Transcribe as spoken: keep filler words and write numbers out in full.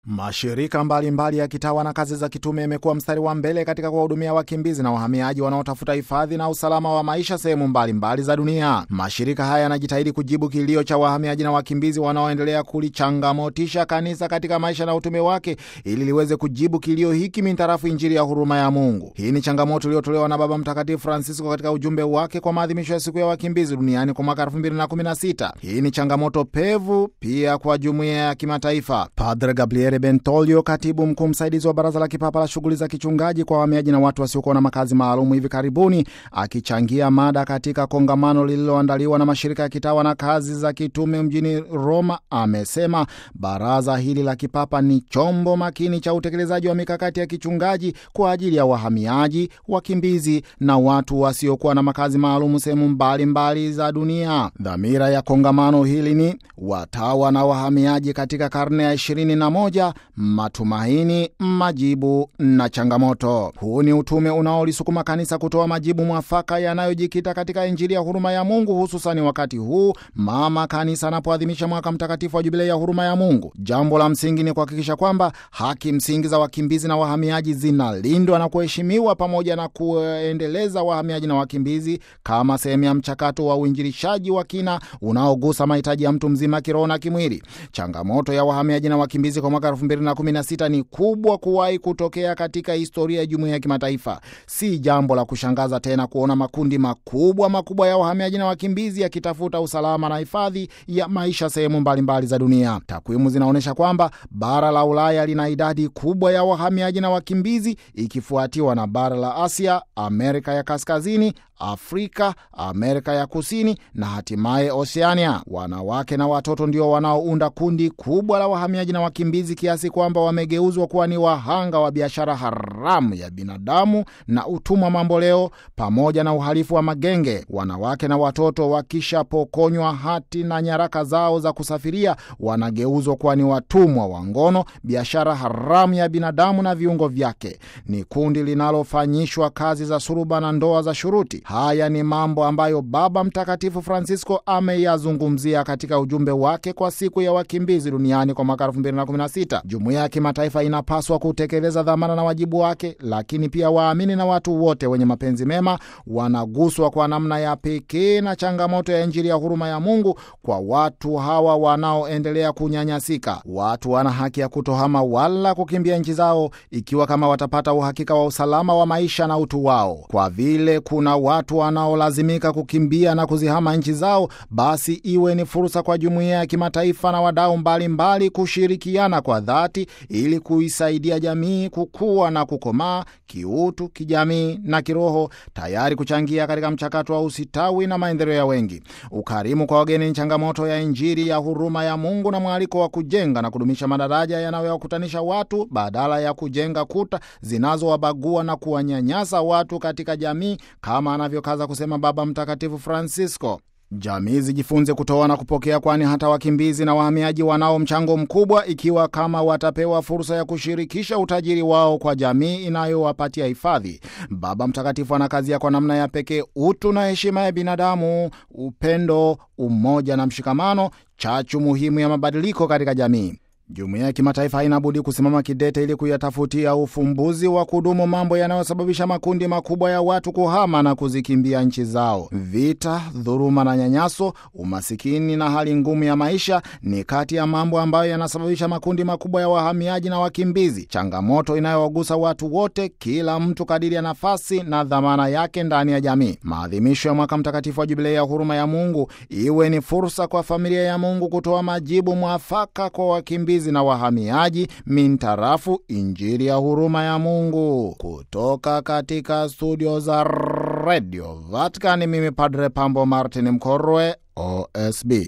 Mashirika mbalimbali mbali ya kitawa na kazi za kitume yamekuwa mstari wa mbele katika kuwahudumia wakimbizi na wahamiaji wanaotafuta hifadhi na usalama wa maisha sehemu mbalimbali za dunia. Mashirika haya yanajitahidi kujibu kilio cha wahamiaji na wakimbizi wanaoendelea kulichangamotisha kanisa katika maisha na utume wake ili liweze kujibu kilio hiki mintarafu Injili ya huruma ya Mungu. Hii ni changamoto iliyotolewa na Baba Mtakatifu Francisco katika ujumbe wake kwa maadhimisho ya siku ya wakimbizi duniani kwa mwaka elfu mbili na kumi na sita. Hii ni changamoto pevu pia kwa jumuiya ya kimataifa. Padre Gabriele Bentolio, katibu mkuu msaidizi wa Baraza la Kipapa la Shughuli za Kichungaji kwa wahamiaji na watu wasiokuwa na makazi maalumu, hivi karibuni akichangia mada katika kongamano lililoandaliwa na mashirika ya kitawa na kazi za kitume mjini Roma, amesema baraza hili la kipapa ni chombo makini cha utekelezaji wa mikakati ya kichungaji kwa ajili ya wahamiaji, wakimbizi na watu wasiokuwa na makazi maalumu sehemu mbalimbali za dunia. Dhamira ya kongamano hili ni watawa na wahamiaji katika karne ya ishirini na moja, matumaini, majibu na changamoto. Huu ni utume unaolisukuma kanisa kutoa majibu mwafaka yanayojikita katika Injili ya huruma ya Mungu, hususani wakati huu mama kanisa anapoadhimisha mwaka mtakatifu wa Jubilei ya huruma ya Mungu. Jambo la msingi ni kuhakikisha kwamba haki msingi za wakimbizi na wahamiaji zinalindwa na kuheshimiwa, pamoja na kuendeleza wahamiaji na wakimbizi kama sehemu ya mchakato wa uinjilishaji wa kina unaogusa mahitaji ya mtu mzima kiroho na kimwili. Changamoto ya wahamiaji na wakimbizi kwa mwaka elfu mbili na kumi na sita ni kubwa kuwahi kutokea katika historia ya jumuiya ya kimataifa. Si jambo la kushangaza tena kuona makundi makubwa makubwa ya wahamiaji na wakimbizi yakitafuta usalama na hifadhi ya maisha sehemu mbalimbali za dunia. Takwimu zinaonyesha kwamba bara la Ulaya lina idadi kubwa ya wahamiaji na wakimbizi, ikifuatiwa na bara la Asia, Amerika ya Kaskazini, Afrika, Amerika ya Kusini na hatimaye Oceania. Wanawake na watoto ndio wanaounda kundi kubwa la wahamiaji na wakimbizi, kiasi kwamba wamegeuzwa kuwa ni wahanga wa biashara haramu ya binadamu na utumwa mamboleo pamoja na uhalifu wa magenge. Wanawake na watoto wakishapokonywa hati na nyaraka zao za kusafiria, wanageuzwa kuwa ni watumwa wa ngono, biashara haramu ya binadamu na viungo vyake. Ni kundi linalofanyishwa kazi za suruba na ndoa za shuruti. Haya ni mambo ambayo Baba Mtakatifu Francisco ameyazungumzia katika ujumbe wake kwa siku ya wakimbizi duniani kwa mwaka elfu mbili na kumi na sita. Jumuiya ya kimataifa inapaswa kutekeleza dhamana na wajibu wake, lakini pia waamini na watu wote wenye mapenzi mema wanaguswa kwa namna ya pekee na changamoto ya Injili ya huruma ya Mungu kwa watu hawa wanaoendelea kunyanyasika. Watu wana haki ya kutohama wala kukimbia nchi zao ikiwa kama watapata uhakika wa usalama wa maisha na utu wao. Kwa vile kuna watu wanaolazimika kukimbia na kuzihama nchi zao, basi iwe ni fursa kwa jumuiya ya kimataifa na wadau mbalimbali kushirikiana kwa dhati ili kuisaidia jamii kukua na kukomaa kiutu, kijamii na kiroho, tayari kuchangia katika mchakato wa usitawi na maendeleo ya wengi. Ukarimu kwa wageni ni changamoto ya Injili ya huruma ya Mungu na mwaliko wa kujenga na kudumisha madaraja yanayowakutanisha watu badala ya kujenga kuta zinazowabagua na kuwanyanyasa watu katika jamii, kama anavyokaza kusema Baba Mtakatifu Francisco. Jamii zijifunze kutoa na kupokea, kwani hata wakimbizi na wahamiaji wanao mchango mkubwa ikiwa kama watapewa fursa ya kushirikisha utajiri wao kwa jamii inayowapatia hifadhi. Baba Mtakatifu anakazia kwa namna ya pekee utu na heshima ya binadamu, upendo, umoja na mshikamano, chachu muhimu ya mabadiliko katika jamii. Jumuiya ya kimataifa inabudi kusimama kidete ili kuyatafutia ufumbuzi wa kudumu mambo yanayosababisha makundi makubwa ya watu kuhama na kuzikimbia nchi zao. Vita, dhuluma na nyanyaso, umasikini na hali ngumu ya maisha ni kati ya mambo ambayo yanasababisha makundi makubwa ya wahamiaji na wakimbizi, changamoto inayowagusa watu wote, kila mtu kadiri ya nafasi na dhamana yake ndani ya jamii. Maadhimisho ya mwaka mtakatifu wa Jubilei ya huruma ya Mungu iwe ni fursa kwa familia ya Mungu kutoa majibu mwafaka kwa wakimbizi na wahamiaji mintarafu Injili ya huruma ya Mungu. Kutoka katika studio za Radio Vatican, mimi Padre Pambo Martin Mkorwe, O S B.